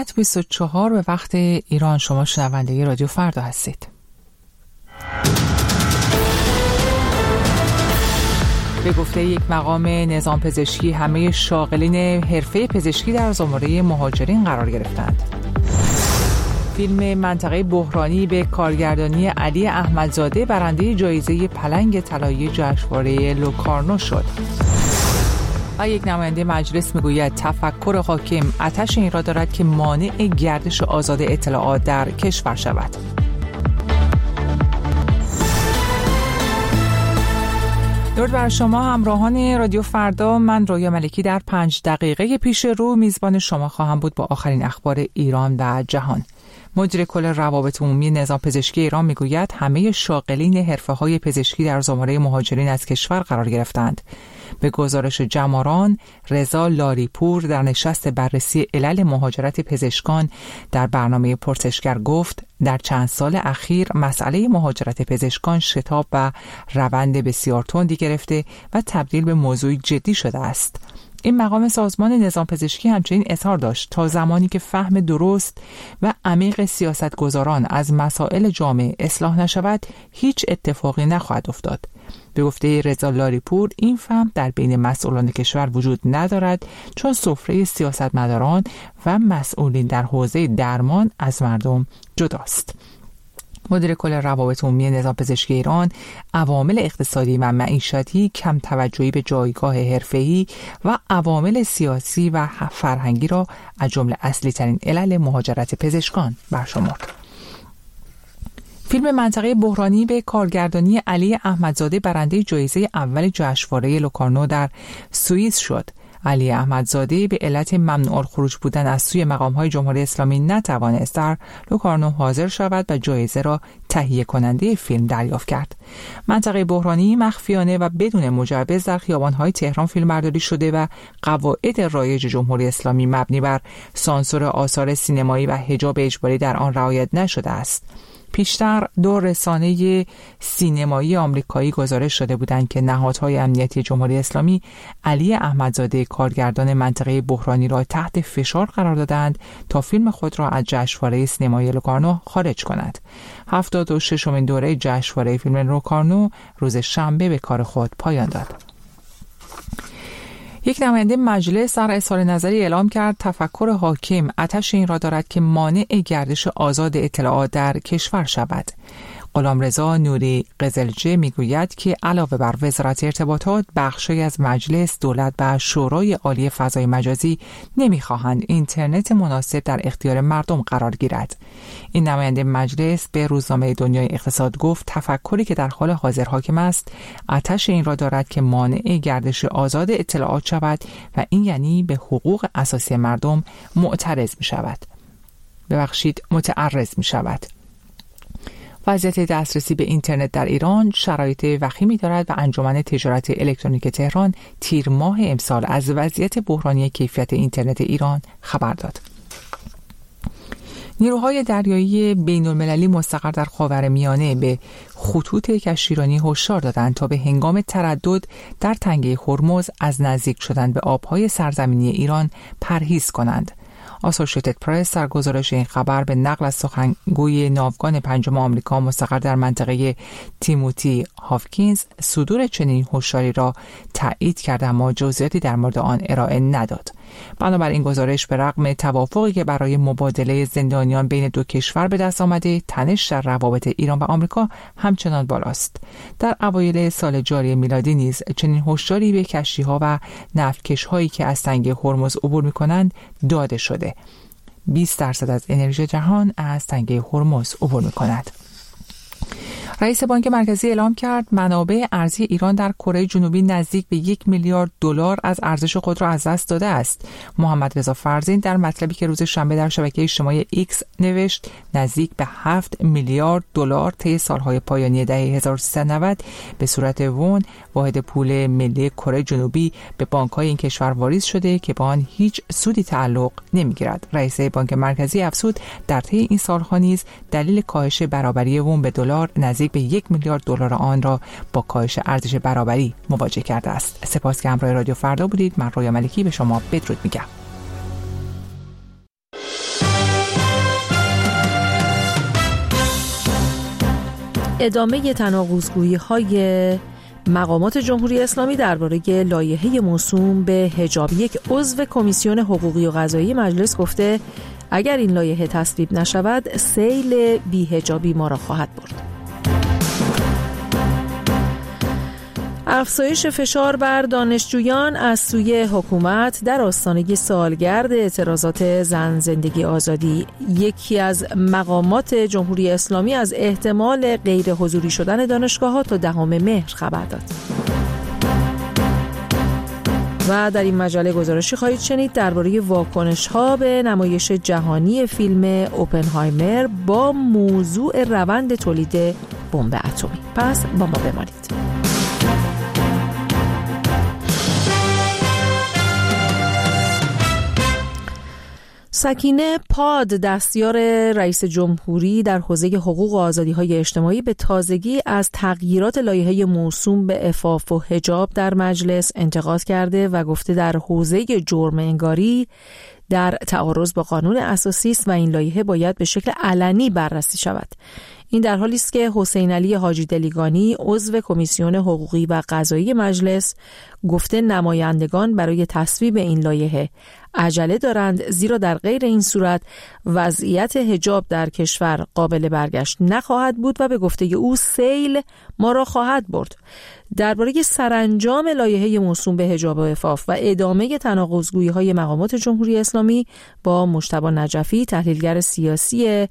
24 به وقت ایران. شما شنونده رادیو فردا هستید. به گفته یک مقام نظام پزشکی همه شاغلین حرفه پزشکی در زمره مهاجرین قرار گرفتند. فیلم منطقه بحرانی به کارگردانی علی احمدزاده برنده جایزه پلنگ طلایی جشنواره لوکارنو شد. و یک نماینده مجلس میگوید تفکر حاکم آتش این را دارد که مانع گردش آزاد اطلاعات در کشور شود. درود بر شما همراهان رادیو فردا. من رویا ملکی در 5 دقیقه پیش رو میزبان شما خواهم بود با آخرین اخبار ایران و جهان. مدیر کل روابط عمومی نظام پزشکی ایران میگوید همه شاغلین حرفه‌های پزشکی در زمره مهاجرین از کشور قرار گرفتند. به گزارش جماران، رضا لاریپور در نشست بررسی علل مهاجرت پزشکان در برنامه پرسشگر گفت در چند سال اخیر مسئله مهاجرت پزشکان شتاب و روند بسیار تندی گرفته و تبدیل به موضوعی جدی شده است. این مقام سازمان نظام پزشکی همچنین اظهار داشت تا زمانی که فهم درست و عمیق سیاستگزاران از مسائل جامعه اصلاح نشود هیچ اتفاقی نخواهد افتاد. به گفته رضا لاریپور این فهم در بین مسئولان کشور وجود ندارد چون سفره سیاستمداران و مسئولین در حوزه درمان از مردم جداست. مدیر کل روابط عمومی نظام پزشکی ایران عوامل اقتصادی و معیشتی، کم توجهی به جایگاه حرفه‌ای و عوامل سیاسی و فرهنگی را از جمله اصلی ترین علل مهاجرت پزشکان برشمرد. فیلم منطقه بحرانی به کارگردانی علی احمدزاده برنده جایزه اول جشنواره لوکارنو در سوئیس شد. علی احمدزاده به علت ممنوع الخروج بودن از سوی مقام‌های جمهوری اسلامی نتوانست در لوکارنو حاضر شود و جایزه را تهیه کننده فیلم دریافت کرد. منطقه بحرانی مخفیانه و بدون مجوز در خیابان‌های تهران فیلمبرداری شده و قواعد رایج جمهوری اسلامی مبنی بر سانسور آثار سینمایی و حجاب اجباری در آن رعایت نشده است. پیشتر 2 رسانه سینمایی آمریکایی گزارش شده بودند که نهادهای امنیتی جمهوری اسلامی علی احمدزاده کارگردان منطقه بحرانی را تحت فشار قرار دادند تا فیلم خود را از جشنواره سینمایی لوکارنو خارج کند. 76مین دوره جشنواره فیلم لوکارنو روز شنبه به کار خود پایان داد. یک نماینده مجلس در اظهار نظری اعلام کرد تفکر حاکم آتش این را دارد که مانع گردش آزاد اطلاعات در کشور شود. غلامرضا نوری قزلجه میگوید که علاوه بر وزارت ارتباطات، بخشی از مجلس، دولت و شورای عالی فضای مجازی نمیخواهند اینترنت مناسب در اختیار مردم قرار گیرد. این نماینده مجلس به روزنامه دنیای اقتصاد گفت تفکری که در حال حاضر حاکم است آتش این را دارد که مانع گردش آزاد اطلاعات شود و این یعنی به حقوق اساسی مردم متعرض می شود. وضعیت دسترسی به اینترنت در ایران شرایط وخیمی دارد و انجمن تجارت الکترونیک تهران تیر ماه امسال از وضعیت بحرانی کیفیت اینترنت ایران خبر داد. نیروهای دریایی بین‌المللی مستقر در خاورمیانه به خطوط کشتیرانی هشدار دادند تا به هنگام تردد در تنگه هرمز از نزدیک شدن به آبهای سرزمینی ایران پرهیز کنند. آسوشیتد پرس در گزارش این خبر به نقل از سخنگوی ناوگان 5 آمریکا مستقر در منطقه تیموتی هافکینز صدور چنین هشداری را تایید کرد اما جزئیاتی در مورد آن ارائه نداد. بنابراین گزارش به رغم توافقی که برای مبادله زندانیان بین 2 کشور به دست آمده، تنش در روابط ایران و آمریکا همچنان بالاست. در اوایل سال جاری میلادی نیز چنین هشداری به کشتی‌ها و نفتکش‌هایی که از تنگه هرمز عبور می‌کنند داده شده. 20% از انرژی جهان از تنگه هرمز عبور می‌کند. رئیس بانک مرکزی اعلام کرد منابع ارزی ایران در کره جنوبی نزدیک به 1 میلیارد دلار از ارزش خود را از دست داده است. محمد رضا فرزین در مطلبی که روز شنبه در شبکه اجتماعی ایکس نوشت نزدیک به 7 میلیارد دلار طی سالهای پایانی دهه 1390 به صورت وون واحد پول ملی کره جنوبی به بانک‌های این کشور واریز شده که با آن هیچ سودی تعلق نمی‌گیرد. رئیس بانک مرکزی افزود در طی این سال‌ها نیز دلیل کاهش برابری وون به دلار نزدیک به 1 میلیارد دلار آن را با کاهش ارزش برابری مواجه کرده است. سپاس که همراه رادیو فردا بودید. من رویا ملکی به شما بدرود میگم. ادامه تناقض‌گویی‌های مقامات جمهوری اسلامی درباره لایحه موسوم به حجاب. یک عضو کمیسیون حقوقی و قضایی مجلس گفته اگر این لایحه تصویب نشود سیل بی‌حجابی ما را خواهد برد. افزایش فشار بر دانشجویان از سوی حکومت در آستانه سالگرد اعتراضات زن زندگی آزادی. یکی از مقامات جمهوری اسلامی از احتمال غیر حضوری شدن دانشگاه‌ها تا 10 مهر خبر داد. و در این مجله گزارشی خواهید شنید درباره واکنش‌ها به نمایش جهانی فیلم اوپنهایمر با موضوع روند تولید بمب اتمی. پس با ما بمانید. سکینه پاد، دستیار رئیس جمهوری در حوزه حقوق و آزادی‌های اجتماعی، به تازگی از تغییرات لایحه موسوم به عفاف و حجاب در مجلس انتقاد کرده و گفته در حوزه جرم انگاری در تعارض با قانون اساسی است و این لایحه باید به شکل علنی بررسی شود. این در حالی است که حسین علی حاجی دلیگانی، عضو کمیسیون حقوقی و قضایی مجلس، گفته نمایندگان برای تصویب این لایحه عجله دارند، زیرا در غیر این صورت وضعیت حجاب در کشور قابل برگشت نخواهد بود و به گفته او سیل ما را خواهد برد. درباره سرانجام لایحه موسوم به حجاب و عفاف و ادامه تناقض‌گویی‌های مقامات جمهوری اسلامی با مجتبی نجفی، تحلیلگر سیاسی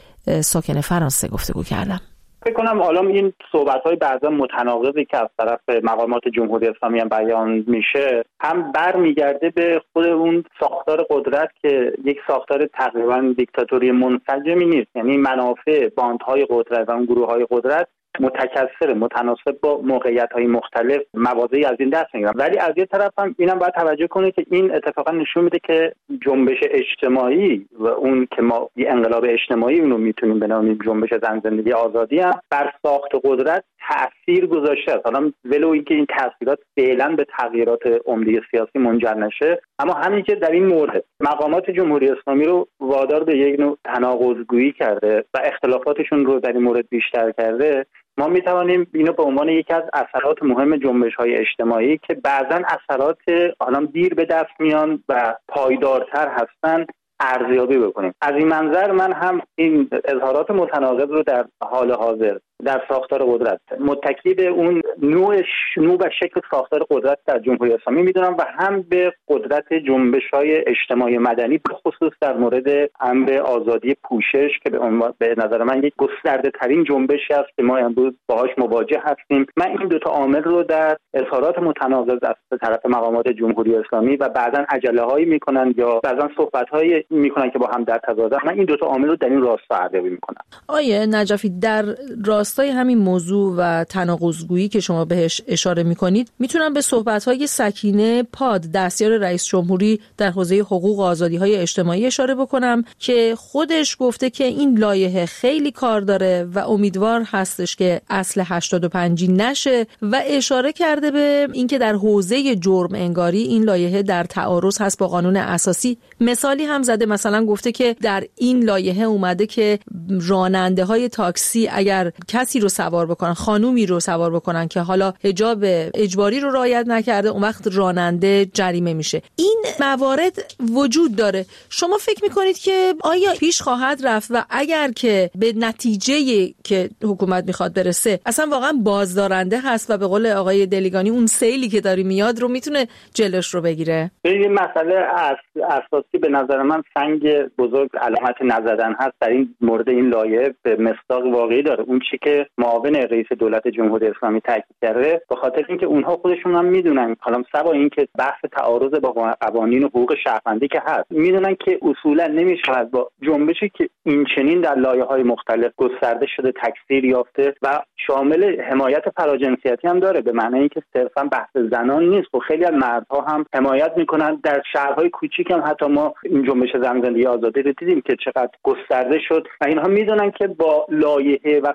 ساکن فرانسه، گفتگو کردم. فکر کنم حالا این صحبت‌های بعضا متناقضی که از طرف مقامات جمهوری اسلامی هم بیان میشه هم برمیگرده به خود اون ساختار قدرت که یک ساختار تقریبا دیکتاتوری منسجمی نیست. یعنی منافع باندهای قدرت و اون گروه‌های قدرت متکثر، متناسب با موقعیت‌های مختلف مواضعی از این دست میگیرن. ولی از یه طرف هم اینم باید توجه کنه که این اتفاقا نشون میده که جنبش اجتماعی و اون که ما یه انقلاب اجتماعی اونو میتونیم بنامیم جنبش زن زندگی آزادی، هم بر ساخت قدرت تأثیر گذاشته است. حالا ولو اینکه این تأثیرات فعلا به تغییرات عمده سیاسی منجر نشه، اما همین که در این مورد مقامات جمهوری اسلامی رو وادار به یک نوع تناقض‌گویی کرده و اختلافاتشون رو در این مورد بیشتر کرده، ما میتوانیم اینو به عنوان یکی از اثرات مهم جنبش‌های اجتماعی که بعضاً اثرات آنها دیر به دست میان و پایدارتر هستن ارزیابی بکنیم. از این منظر من هم این اظهارات متناقض رو در حال حاضر در ساختار قدرت متکی به اون نوع و شکل ساختار قدرت در جمهوری اسلامی میدونم و هم به قدرت جنبش‌های اجتماعی مدنی، به خصوص در مورد امر آزادی پوشش که به نظر من یک گسترده ترین جنبشی است که ما امروز باهاش مواجه هستیم. من این دو تا عامل رو در اظهارات متناقض از طرف مقامات جمهوری اسلامی و بعضا عجله‌هایی میکنن یا بعضا صحبت‌هایی میکنن که با هم در تضادن، من این دو تا عامل رو در این راستا ارزیابی میکنم. آیه نجفی، در راستای همین موضوع و تناقض‌گویی که شما بهش اشاره میکنید، میتونم به صحبت‌های سکینه پاد، دستیار رئیس جمهوری در حوزه حقوق و آزادی‌های اجتماعی اشاره بکنم که خودش گفته که این لایحه خیلی کار داره و امیدوار هستش که اصل 85 نشه و اشاره کرده به اینکه در حوزه جرم انگاری این لایحه در تعارض هست با قانون اساسی. مثالی هم زده، مثلا گفته که در این لایحه اومده که راننده‌های تاکسی اگر کسی رو سوار بکنن، خانومی رو سوار بکنن که حالا حجاب اجباری رو رعایت نکرده، اون وقت راننده جریمه میشه. این موارد وجود داره. شما فکر میکنید که آیا پیش خواهد رفت و اگر که به نتیجه که حکومت میخواد برسه اصلا واقعا بازدارنده هست و به قول آقای دلیگانی اون سیلی که داری میاد رو میتونه جلوش رو بگیره؟ این مسئله اساسی به نظر من سنگ بزرگ علامت نزدن هست در این مورد. این لایحه به مصداق واقعی داره. اون چیزی که معاون رئیس دولت جمهوری اسلامی تاکید کرده، به خاطر اینکه اونها خودشون هم میدونن، حالا سوا اینکه بحث تعارض با قوانین و حقوق شهروندی که هست، میدونن که اصولا نمیشود با جنبشی که این چنین در لایه‌های مختلف گسترده شده، تکثیر یافته و شامل حمایت فراجنسیتی هم داره، به معنی اینکه صرفا بحث زنان نیست و خیلی از مردها هم حمایت میکنن. در شهرهای کوچیک هم حتی ما این جنبش زن زندگی آزادی رو دیدیم که چقدر گسترده شد و اینها میدونن که با لایحه و قوانین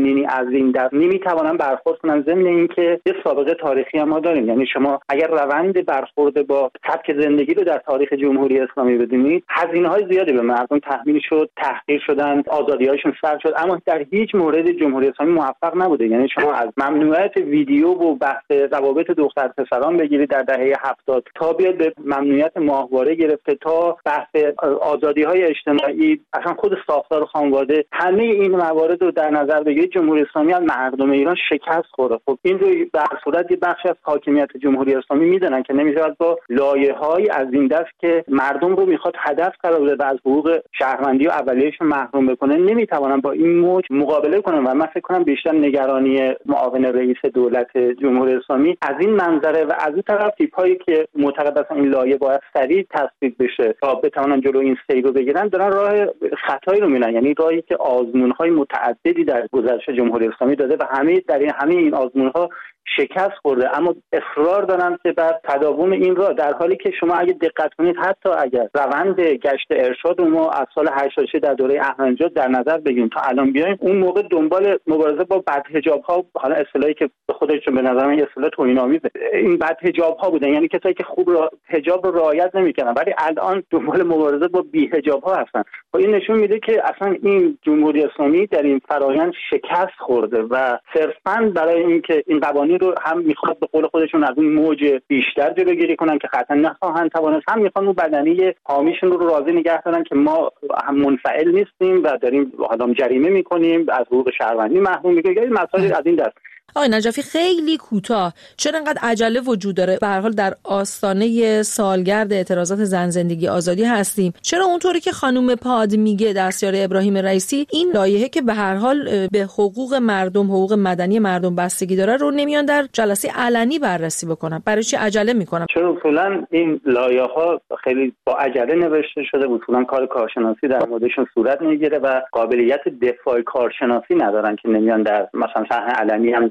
قوانینی از این دست نمیتوانن برخورد کنن، ضمن اینکه یه سابقه تاریخی هم ما داریم. یعنی شما اگر روند برخورد با سبک زندگی رو در تاریخ جمهوری اسلامی بدونید، هزینه‌های زیادی به مردم تحمیل شد، تحقیر شدن، آزادی‌هاشون سلب شد، اما در هیچ مورد جمهوری اسلامی موفق نبوده. یعنی شما از ممنوعیت ویدیو و بحث روابط دختر پسران بگیرید در دهه 70 تا بیاد به ممنوعیت ماهواره گرفته تا بحث آزادی‌های اجتماعی، اصلا خود ساختار خانواده، همه این موارد رو در نظر بگیرید جمهوری اسلامی از مردم ایران شکست خورده. خب این رو به هر صورت یه بخش از حاکمیت جمهوری اسلامی میدونن که نمی‌شود با لایه‌های از این دست که مردم رو میخواد هدف قرار بده و از حقوق شهروندی و اولیه‌شون محروم بکنه، نمیتونن با این موج مقابله کنن. و من فکر کنم بیشتر نگرانی معاون رئیس دولت جمهوری اسلامی از این منظره و از اون طرف تیپ‌هایی که معتقد هستن این لایه باید سریع تصویب بشه تا بتونن جلو این سیر رو بگیرن، دارن راه خطایی رو میرن. یعنی راهی که آزمون‌های متعددی در گذشته جمهوری اسلامی داده و همه این آزمون‌ها شکست خورده، اما اصرار دارن که بر تداوم این راه، در حالی که شما اگه دقت کنید حتی اگر روند گشت ارشاد رو ما از سال 86 در دوره احمدی‌نژاد در نظر بگیریم تا الان بیایم، اون موقع دنبال مبارزه با بدحجاب‌ها، حالا اصطلاحی که خودشون به نظر من اصطلاح توهین‌آمیزه، این بدحجاب‌ها بودن، یعنی کسایی که خوب حجاب رو رعایت نمی‌کردن، ولی الان دنبال مبارزه با بی‌حجاب‌ها هستن. و این نشون میده که اصلا این جمهوری اسلامی در این فرآیند شکست خورده و صرفاً برای اینکه این قوانین رو هم میخواد به قول خودشون از اون موج بیشتر جلوگیری کنن که قطعا نخواهند توانست، هم میخوان اون بدنی حامیشون رو راضی نگه دارن که ما هم منفعل نیستیم و داریم حالا جریمه میکنیم، از حقوق شهروندی محروم میکنیم، یعنی مسائل از این دست. آقای نجفی خیلی کوتاه، چرا انقدر عجله وجود داره؟ به هر حال در آستانه سالگرد اعتراضات زن زندگی آزادی هستیم. چرا اونطوری که خانم پاد میگه دستیار ابراهیم رئیسی، این لایحه که به هر حال به حقوق مردم، حقوق مدنی مردم بستگی داره رو نمیان در جلسه علنی بررسی بکنن؟ برای چی عجله میکنن؟ چون اصولا این لایحه‌ها خیلی با عجله نوشته شده، اصولا کار کارشناسی در موردشون صورت نمیگیره و قابلیت دفاع کارشناسی ندارن که نمیان در مثلا صحنه علنی هم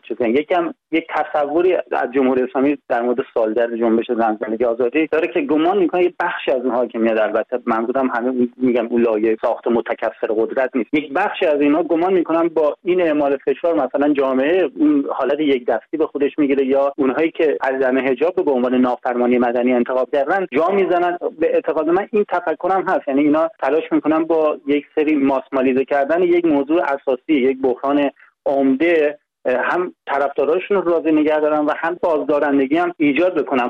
یک تصوری از جمهوری اسلامی در مورد سالگرد جنبش زن زندگی آزادی داره که گمان میکنه یه بخشی از اون حاکمیت، البته منظورم همه میگم اون لایه ساخت متکثر قدرت نیست، یک بخشی از اینا گمان میکنن با این اعمال فشار مثلا جامعه اون حالت یک دستی به خودش میگیره، یا اونهایی که عدم حجاب رو به عنوان نافرمانی مدنی انتخاب کردن جا میزنن. به اعتقاد من این تفکرم هست، یعنی اینا تلاش میکنن با یک سری ماسمالیزه کردن یک موضوع اساسی، یک بحران عمده، هم طرفداراشون رو راضی نگه دارن و هم بازدارندگی هم ایجاد بکنن.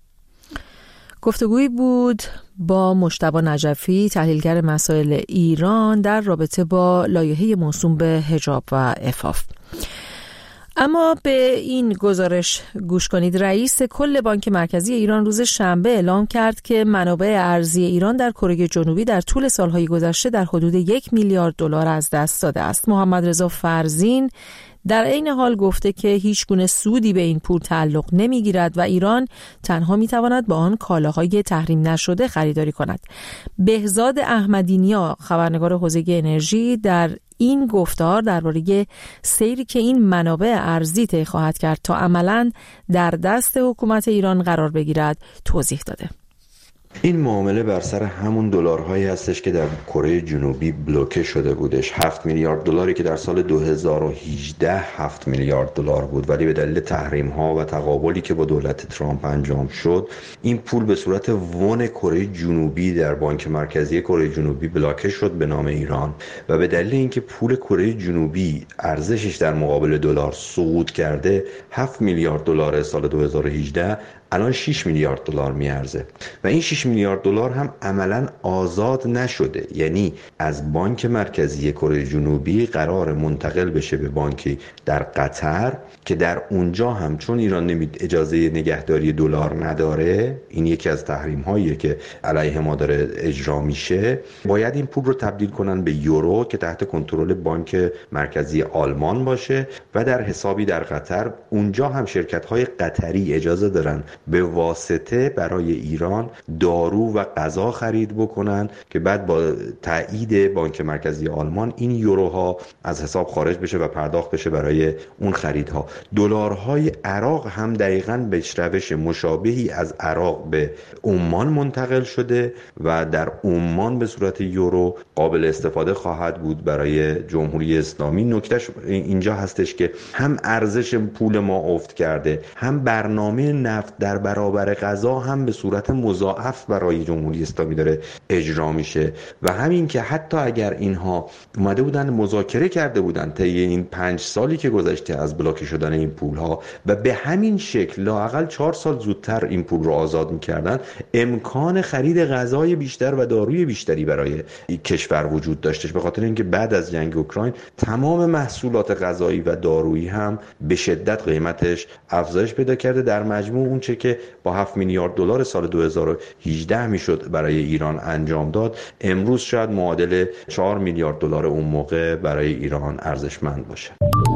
گفتگویی بود با مجتبی نجفی، تحلیلگر مسائل ایران، در رابطه با لایحه موسوم به حجاب و عفاف. اما به این گزارش گوش کنید. رئیس کل بانک مرکزی ایران روز شنبه اعلام کرد که منابع ارزی ایران در کره جنوبی در طول سالهای گذشته در حدود 1 میلیارد دلار از دست داده است. محمد رضا فرزین در عین حال گفته که هیچ گونه سودی به این پول تعلق نمیگیرد و ایران تنها میتواند با آن کالاهای تحریم نشده خریداری کند. بهزاد احمدی‌نیا، خبرنگار حوزه انرژی، در این گفتار درباره سیری که این منابع ارزی طی خواهد کرد تا عملاً در دست حکومت ایران قرار بگیرد توضیح داده. این معامله بر سر همون دلارهایی هستش که در کره جنوبی بلوکه شده بودش. 7 میلیارد دلاری که در سال 2018 7 میلیارد دلار بود، ولی به دلیل تحریم ها و تقابلی که با دولت ترامپ انجام شد، این پول به صورت وون کره جنوبی در بانک مرکزی کره جنوبی بلوکه شد به نام ایران و به دلیل اینکه پول کره جنوبی ارزشش در مقابل دلار سقوط کرده، 7 میلیارد دلار سال 2018 الان 6 میلیارد دلار میارزه و این 6 میلیارد دلار هم عملاً آزاد نشده، یعنی از بانک مرکزی کره جنوبی قرار منتقل بشه به بانکی در قطر که در اونجا هم چون ایران اجازه نگهداری دلار نداره، این یکی از تحریم هاییه که علیه ما داره اجرا میشه، باید این پول رو تبدیل کنن به یورو که تحت کنترل بانک مرکزی آلمان باشه و در حسابی در قطر. اونجا هم شرکت های قطری اجازه دارن به واسطه برای ایران دارو و غذا خرید بکنن که بعد با تایید بانک مرکزی آلمان این یوروها از حساب خارج بشه و پرداخت بشه برای اون خریدها. دلارهای عراق هم دقیقاً به روش مشابهی از عراق به عمان منتقل شده و در عمان به صورت یورو قابل استفاده خواهد بود برای جمهوری اسلامی. نکتهش اینجا هستش که هم ارزش پول ما افت کرده، هم برنامه نفت در برابر غذا هم به صورت مضاعف برای جمهوری اسلامی داره اجرا میشه و همین که حتی اگر اینها اومده بودن مذاکره کرده بودن طی این 5 سالی که گذشته از بلاک شدن این پولها و به همین شکل لااقل 4 سال زودتر این پول رو آزاد میکردن، امکان خرید غذای بیشتر و داروی بیشتری برای کشور وجود داشتش، به خاطر اینکه بعد از جنگ اوکراین تمام محصولات غذایی و دارویی هم به شدت قیمتش افزایش پیدا کرده. در مجموع اون چه که با 7 میلیارد دلار سال 2018 میشد برای ایران انجام داد، امروز شاید معادل 4 میلیارد دلار اون موقع برای ایران ارزشمند باشه.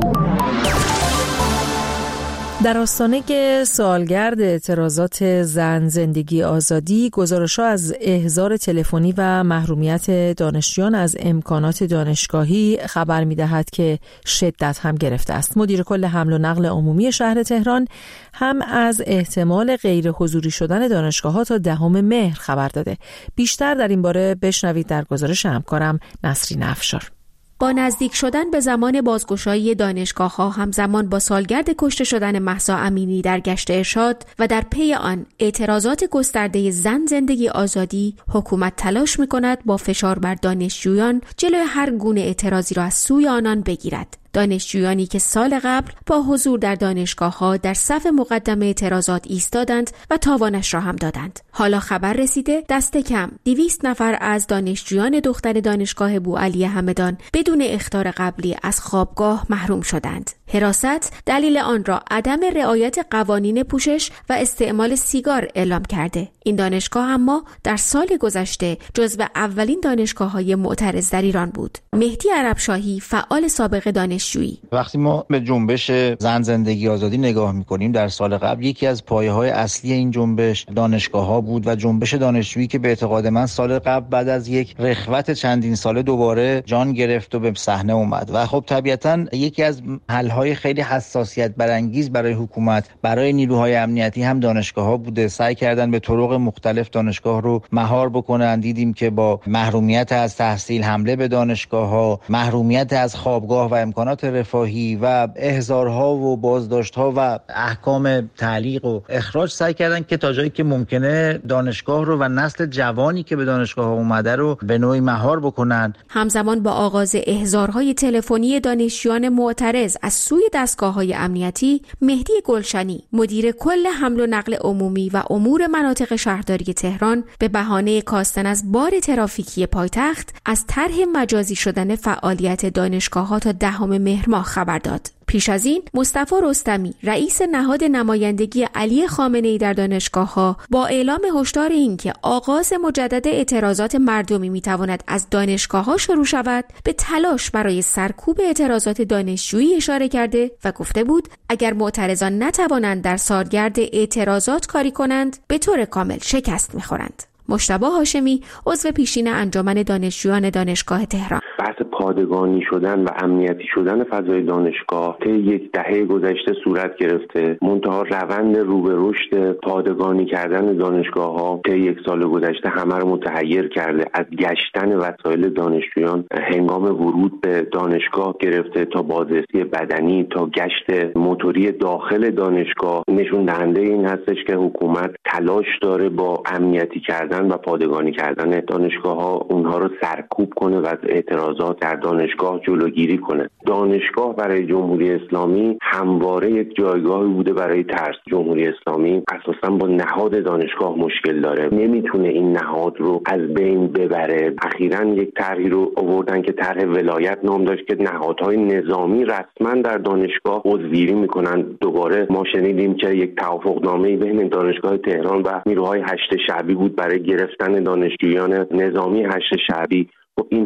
در آستانه سالگرد اعتراضات زن زندگی آزادی، گزارش‌ها از احضار تلفنی و محرومیت دانشجویان از امکانات دانشگاهی خبر می‌دهد که شدت هم گرفته است. مدیر کل حمل و نقل عمومی شهر تهران هم از احتمال غیر حضوری شدن دانشگاه‌ها تا 10 مهر خبر داده. بیشتر در این باره بشنوید در گزارش همکارم نسرین افشار. با نزدیک شدن به زمان بازگشایی دانشگاه‌ها همزمان با سالگرد کشته شدن مهسا امینی در گشت ارشاد و در پی آن اعتراضات گسترده زن زندگی آزادی، حکومت تلاش می‌کند با فشار بر دانشجویان جلوی هر گونه اعتراضی را از سوی آنان بگیرد. دانشجویانی که سال قبل با حضور در دانشگاه‌ها در صف مقدم اعتراضات ایستادند و تاوانش را هم دادند. حالا خبر رسیده دست کم 200 نفر از دانشجویان دختر دانشگاه بوعلی همدان بدون اخطار قبلی از خوابگاه محروم شدند. حراست دلیل آن را عدم رعایت قوانین پوشش و استعمال سیگار اعلام کرده. این دانشگاه اما در سال گذشته جزو اولین دانشگاه‌های معترض در ایران بود. مهدی عربشاهی، فعال سابق دانشجویی: وقتی ما به جنبش زن زندگی آزادی نگاه می‌کنیم، در سال قبل یکی از پایه‌های اصلی این جنبش دانشگاه‌ها بود و جنبش دانشجویی که به اعتقاد من سال قبل بعد از یک رخوت چندین ساله دوباره جان گرفت و به صحنه اومد و خب طبیعتاً یکی از حل‌های خیلی حساسیت برانگیز برای حکومت، برای نیروهای امنیتی هم دانشگاه‌ها بوده. سعی کردن به طرق مختلف دانشگاه رو مهار بکنن. دیدیم که با محرومیت از تحصیل، حمله به دانشگاه‌ها، محرومیت از خوابگاه و امکانات رفاهی و احضارها و بازداشت‌ها و احکام تعلیق و اخراج سعی کردن که تا جایی که ممکنه دانشگاه رو و نسل جوانی که به دانشگاه اومده رو به نوعی مهار بکنن. همزمان با آغاز احضارهای تلفنی دانشجویان معترض از سوی دستگاه‌های امنیتی، مهدی گلشنی، مدیر کل حمل و نقل عمومی و امور مناطق شهرداری تهران، به بهانه کاستن از بار ترافیکی پایتخت از طرح مجازی شدن فعالیت دانشگاه‌ها تا 10 مهر ماه خبر داد. پیش از این مصطفی رستمی، رئیس نهاد نمایندگی علی خامنه‌ای در دانشگاه‌ها، با اعلام هشدار این که آغاز مجدد اعتراضات مردمی می‌تواند از دانشگاه‌ها شروع شود، به تلاش برای سرکوب اعتراضات دانشجویی اشاره کرده و گفته بود اگر معترضان نتوانند در سالگرد اعتراضات کاری کنند، به طور کامل شکست می‌خورند. مجتبی هاشمی، عضو پیشین انجمن دانشجویان دانشگاه تهران: بحث پادگانی شدن و امنیتی شدن فضای دانشگاه طی یک دهه گذشته صورت گرفته. منتها روند رو به رشد پادگانی کردن دانشگاه‌ها طی یک سال گذشته همه رو متحیر کرده. از گشتن وسایل دانشجویان هنگام ورود به دانشگاه گرفته تا بازرسی بدنی تا گشت موتوری داخل دانشگاه، نشون دهنده این هستش که حکومت تلاش داره با امنیتی کردن و پادگانی کردن دانشگاه‌ها اونها رو سرکوب کنه و از اعتراضات در دانشگاه جلوگیری کنه. دانشگاه برای جمهوری اسلامی همواره یک جایگاهی بوده برای ترس. جمهوری اسلامی اساساً با نهاد دانشگاه مشکل داره، نمیتونه این نهاد رو از بین ببره. اخیراً یک طرحی رو آوردن که طرح ولایت نام داشت که نهادهای نظامی رسما در دانشگاه عضوگیری میکنن. دوباره ما شنیدیم که یک توافقنامه‌ای بین دانشگاه تهران و نیروهای هشت شعبی بود برای گرفتن دانشجویان نظامی هشت شعبی. و اینها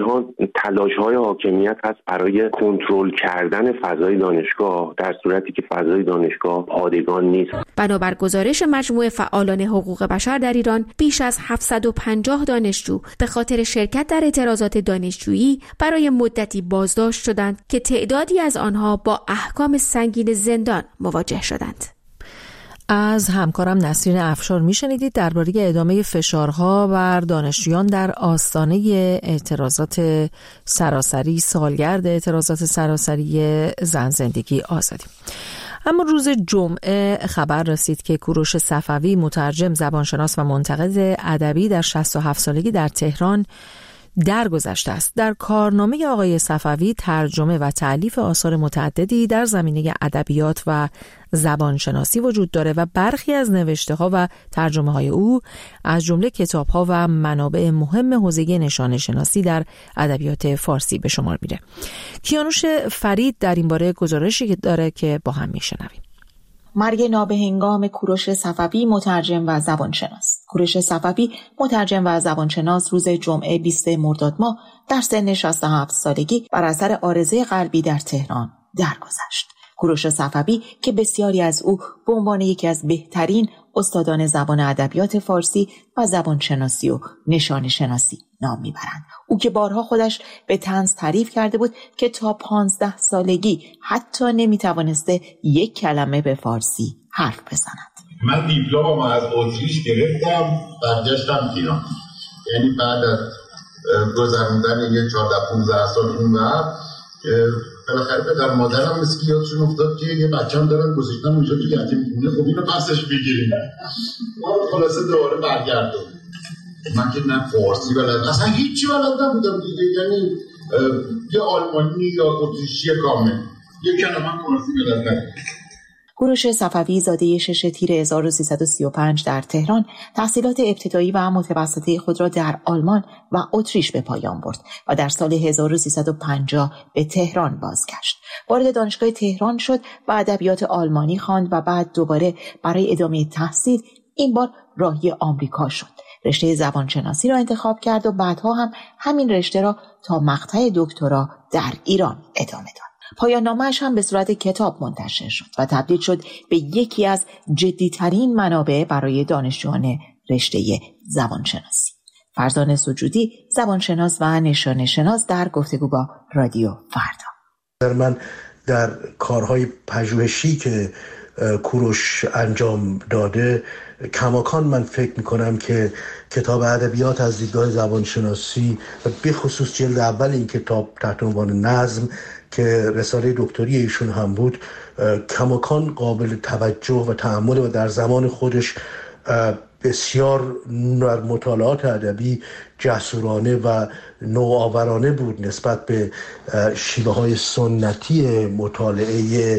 اینها تلاش‌های حاکمیت هست برای کنترل کردن فضای دانشگاه، در صورتی که فضای دانشگاه پادگان نیست. بنابر گزارش مجموعه فعالان حقوق بشر در ایران، بیش از 750 دانشجو به خاطر شرکت در اعتراضات دانشجویی برای مدتی بازداشت شدند که تعدادی از آنها با احکام سنگین زندان مواجه شدند. از همکارم نسرین افشار میشنیدید درباره ادامه فشارها بر دانشجویان در آستانه اعتراضات سراسری، سالگرد اعتراضات سراسری زن زندگی آزادی. اما روز جمعه خبر رسید که کوروش صفوی، مترجم، زبانشناس و منتقد ادبی در 67 سالگی در تهران درگذشته است. در کارنامه آقای صفوی ترجمه و تألیف آثار متعددی در زمینه ادبیات و زبانشناسی وجود داره و برخی از نوشته‌ها و ترجمه‌های او از جمله کتاب‌ها و منابع مهم حوزه نشانه‌شناسی در ادبیات فارسی به شمار میره. کیانوش فرید در این باره گزارشی داره که با هم میشنویم. مرگ نابهنگام کوروش صفوی، مترجم و زبانشناس. کوروش صفوی، مترجم و زبانشناس، روز جمعه 20 مرداد ماه در سن 67 سالگی بر اثر عارضه قلبی در تهران درگذشت. کوروش صفوی که بسیاری از او به عنوان یکی از بهترین استادان زبان ادبیات فارسی و زبانشناسی و نشانه‌شناسی نام میبرند. او که بارها خودش به طنز تعریف کرده بود که تا 15 سالگی حتی نمیتوانسته یک کلمه به فارسی حرف بزند. من دیپلمم از اتریش گرفتم، برگشتم ایران. یعنی بعد از گذروندن یه 14-15 سال اونور بالاخره پدر مادرم مثل که یادشون افتاد که یه بچه‌ام دارن گذاشتن اونجا تو یتیمخونه، خب اینو پسش بگیریم. خلاصه دوباره برگردم. من که نه فارسی بلد، اصلا هیچی بلد نبودم دیگه، یعنی یه آلمانی یا اتریشی کامل، یه کلمه فارسی بلد نبودم. کوروش صفوی زاده 6 تیر 1335 در تهران تحصیلات ابتدایی و متوسطه خود را در آلمان و اتریش به پایان برد و در سال 1350 به تهران بازگشت. وارد دانشگاه تهران شد و ادبیات آلمانی خواند و بعد دوباره برای ادامه تحصیل این بار راهی آمریکا شد. رشته زبانشناسی را انتخاب کرد و بعدها هم همین رشته را تا مقطع دکترا در ایران ادامه داد. پایان نامه‌اش هم به صورت کتاب منتشر شد و تبدیل شد به یکی از جدی‌ترین منابع برای دانشجویان رشته زبانشناسی. فرزان سجودی، زبانشناس و نشانه‌شناس، در گفتگو با رادیو فردا. من در کارهای پژوهشی که کوروش انجام داده کماکان من فکر میکنم که کتاب ادبیات از دیدگاه زبانشناسی و به خصوص جلد اول این کتاب تحت عنوان نظم که رساله دکتری ایشون هم بود کماکان قابل توجه و تأمل و در زمان خودش بسیار در مطالعات ادبی جسورانه و نوآورانه بود نسبت به شیوه های سنتی مطالعه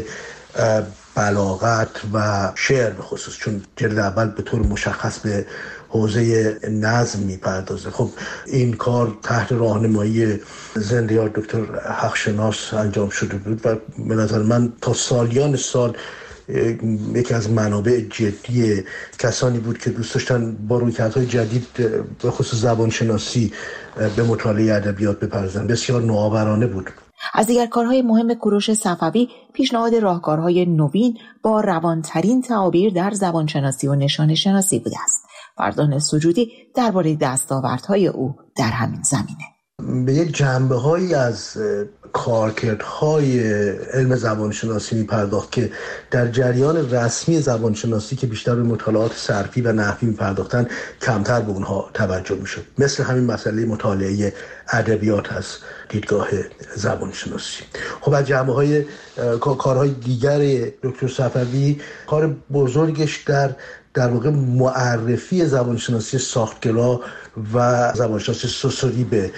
بلاغت و شعر به خصوص، چون جلد اول به طور مشخص به حوزه نظم میپردازه. خب این کار تحت راهنمایی زنده‌یار دکتر حقشناس انجام شده بود و به نظر من تا سالیان سال یکی از منابع جدی کسانی بود که دوست داشتن با رویکردهای جدید به خصوص زبانشناسی به مطالعه ادبیات بپردازن. بسیار نوآورانه بود. از دیگر کارهای مهم کوروش صفوی پیشنهاد راهکارهای نوین با روانترین تعابیر در زبانشناسی و نشانه‌شناسی بوده است. فرزان سجودی درباره دستاوردهای او در همین زمینه به یک جنبه‌هایی از کارکردهای علم زبانشناسی می‌پرداخت که در جریان رسمی زبانشناسی که بیشتر به مطالعات صرفی و نحوی می‌پرداختن کمتر به اونها توجه می‌شد. مثل همین مسئله مطالعه ادبیات از دیدگاه زبانشناسی. خب از جنبه‌های کارهای دیگر دکتر صفوی، کار بزرگش در واقع معرفی زبانشناسی ساختگرا و زبانشناسی سوسوری به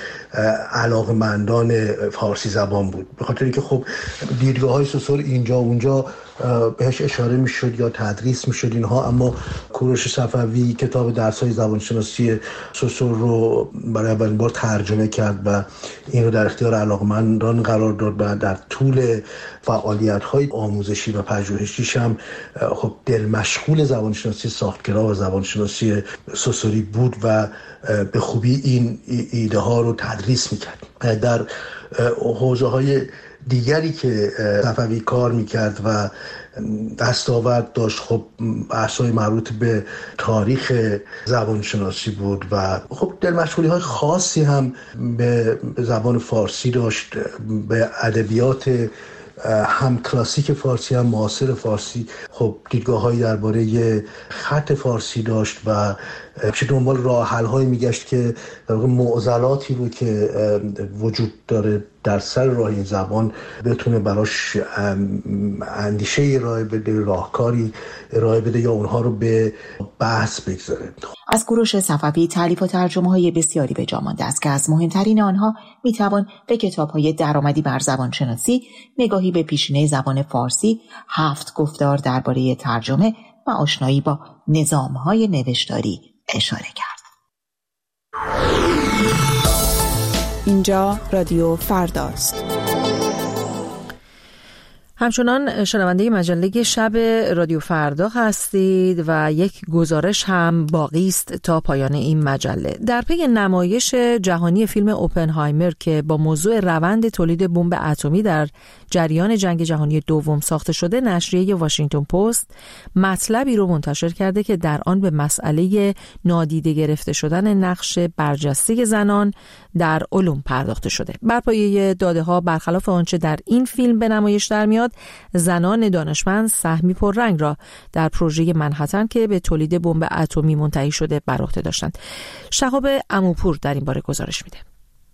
علاقمندان فارسی زبان بود، به خاطر اینکه خب دیدگاه‌های سوسور اینجا اونجا بهش اشاره میشد یا تدریس میشد اینها، اما کوروش صفوی کتاب درس‌های زبانشناسی سوسور رو برای اولین بار ترجمه کرد و این رو در اختیار علاقمندان قرار داد و در طول فعالیت‌های آموزشی و پژوهشیش هم خب دل مشغول زبانشناسی ساختگرا و زبانشناسی سوسوری بود و به خوبی این ایده ها رو تدریس میکرد. در حوزه‌های دیگری که صفوی کار میکرد و دستاورد داشت، خب بحث‌های مربوط به تاریخ زبانشناسی بود و خب دلمشغولی‌های خاصی هم به زبان فارسی داشت، به ادبیات هم کلاسیک فارسی هم معاصر فارسی. خب دیدگاه‌هایی درباره خط فارسی داشت و چه دنبال راه حل‌هایی میگشت که در واقع معضلاتی رو که وجود داره در سر راه این زبان بتونه براش اندیشه ارائه بده، راهکاری ارائه بده یا اونها رو به بحث بگذاره. از کوروش صفوی تالیف و ترجمه‌های بسیاری به جا مانده است که از مهمترین آنها میتوان به کتاب‌های درآمدی بر زبانشناسی، نگاهی به پیشینه زبان فارسی، 7 گفتار درباره ترجمه و آشنایی با نظام‌های نوشتاری اشاره کرد. اینجا رادیو فرداست. همچنان شنونده مجله شب رادیو فردا هستید و یک گزارش هم باقی است تا پایان این مجله. در پی نمایش جهانی فیلم اوپنهایمر که با موضوع روند تولید بمب اتمی در جریان جنگ جهانی دوم ساخته شده، نشریه واشنگتن پست مطلبی رو منتشر کرده که در آن به مسئله نادیده گرفته شدن نقش برجسته زنان در علوم پرداخته شده. بر پایه داده‌ها برخلاف آنچه در این فیلم به نمایش در میاد، زنان دانشمند سهمی پررنگ را در پروژه منهتن که به تولید بمب اتمی منتهی شده بر عهده داشتند. شهاب عموپور در این باره گزارش میده.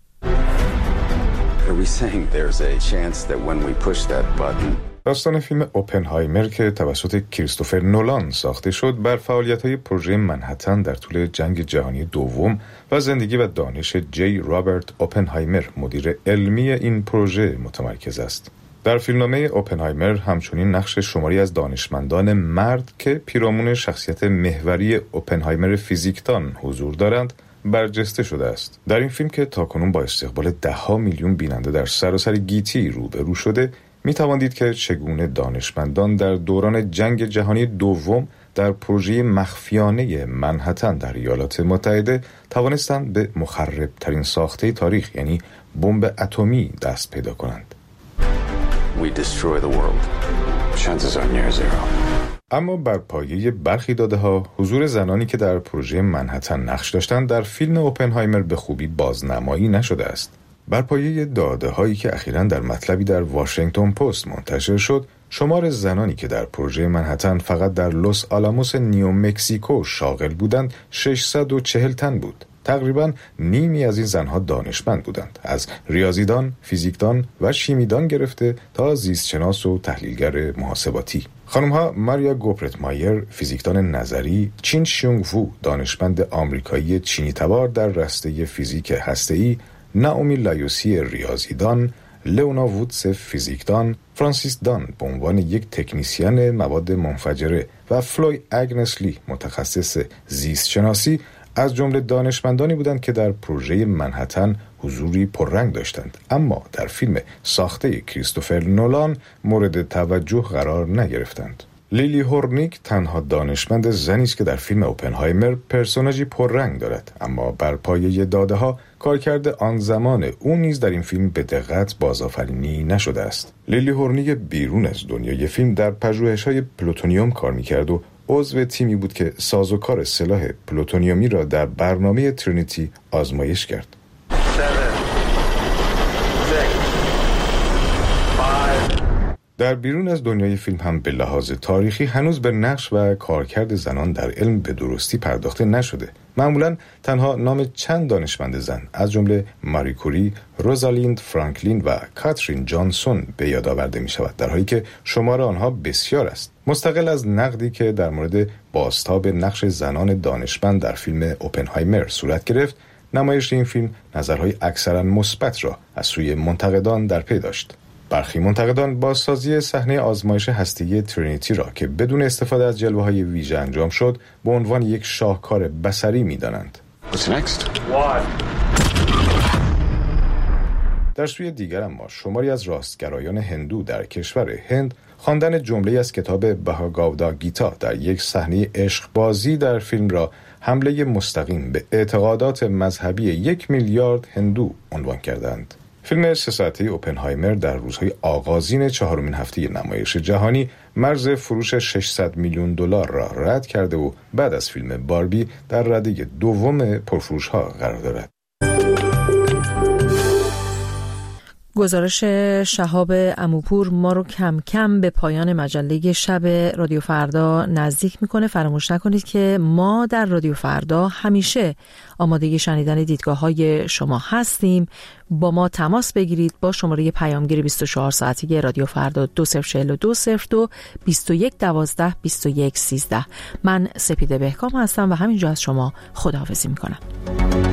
داستان فیلم اوپنهایمر که توسط کریستوفر نولان ساخته شد بر فعالیت‌های پروژه منهتن در طول جنگ جهانی دوم و زندگی و دانش جی رابرت اوپنهایمر، مدیر علمی این پروژه، متمرکز است. در فیلمنامه اوپنهایمر همچنین نقش شماری از دانشمندان مرد که پیرامون شخصیت محوری اوپنهایمر فیزیکدان حضور دارند برجسته شده است. در این فیلم که تاکنون با استقبال 10 میلیون بیننده در سراسر گیتی روبرو شده، می‌توان دید که چگونه دانشمندان در دوران جنگ جهانی دوم در پروژه مخفیانه منهتن در ایالات متحده توانستند به مخرب‌ترین ساخته تاریخ، یعنی بمب اتمی، دست پیدا کنند. We destroy the world. Chances are near zero. اما بر پایه برخی داده‌ها، حضور زنانی که در پروژه منهتن نقش داشتند در فیلم اوپنهایمر به خوبی بازنمایی نشده است. بر پایه داده‌هایی که اخیراً در مطلبی در واشنگتن پست منتشر شد، شمار زنانی که در پروژه منهتن فقط در لس آلاموس نیو مکزیکو شاغل بودند 640 تن بود. تقریباً نیمی از این زنها دانشمند بودند، از ریاضیدان، فیزیکدان و شیمیدان گرفته تا زیستشناس و تحلیلگر محاسباتی. خانم‌ها ماریا گوپرتمایر، فیزیکدان نظری، چین شیونگ وو، دانشمند آمریکایی چینی تبار در رشته فیزیک هسته‌ای، نائومی لایوسی ریاضیدان، لئونا وودز فیزیکدان، فرانسیس دان به عنوان یک تکنیسیان مواد منفجره و فلوی اگنس لی، متخصص زیست شناسی، از جمله دانشمندانی بودند که در پروژه منهتن حضوری پررنگ داشتند، اما در فیلم ساخته کریستوفر نولان مورد توجه قرار نگرفتند. لیلی هورنیک تنها دانشمند زنی است که در فیلم اوپنهایمر پرسوناژی پررنگ دارد، اما بر پایه داده‌ها کارکرد آن زمان او نیز در این فیلم به دقت بازآفرینی نشده است. لیلی هورنیک بیرون از دنیای فیلم در پژوهش‌های پلوتونیوم کار می‌کرد و عضو تیمی بود که سازوکار سلاح پلوتونیومی را در برنامه ترینیتی آزمایش کرد. در بیرون از دنیای فیلم هم به لحاظ تاریخی هنوز به نقش و کارکرد زنان در علم به درستی پرداخته نشده. معمولاً تنها نام چند دانشمند زن از جمله ماری کوری، روزالیند فرانکلین و کاترین جانسون به یاد آورده می شود، در حالی که شمار آنها بسیار است. مستقل از نقدی که در مورد بازتاب نقش زنان دانشمند در فیلم اوپنهایمر صورت گرفت، نمایش این فیلم نظرهای اکثراً مثبت را از سوی منتقدان در پی داشت. برخی منتقدان بازسازی صحنه آزمایش هسته‌ای ترینیتی را که بدون استفاده از جلوه‌های ویژه انجام شد به عنوان یک شاهکار بصری می‌دانند. در سوی دیگر اما شماری از راستگرایان هندو در کشور هند خواندن جمله از کتاب بهاگاودا گیتا در یک صحنه عشقبازی در فیلم را حمله مستقیم به اعتقادات مذهبی 1 میلیارد هندو عنوان کردند. فیلم 3 ساعته اوپنهایمر در روزهای آغازین 4مین هفته نمایش جهانی مرز فروش $600 میلیون را رد کرده و بعد از فیلم باربی در رده دوم پرفروش‌ها قرار دارد. گزارش شهاب عموپور ما رو کم کم به پایان مجله شب رادیو فردا نزدیک میکنه. فراموش نکنید که ما در رادیو فردا همیشه آماده شنیدن دیدگاه‌های شما هستیم. با ما تماس بگیرید با شماره پیامگیر 24 ساعته رادیو فردا 204202 2112 2113. من سپیده بهکام هستم و همینجا از شما خداحافظی میکنم.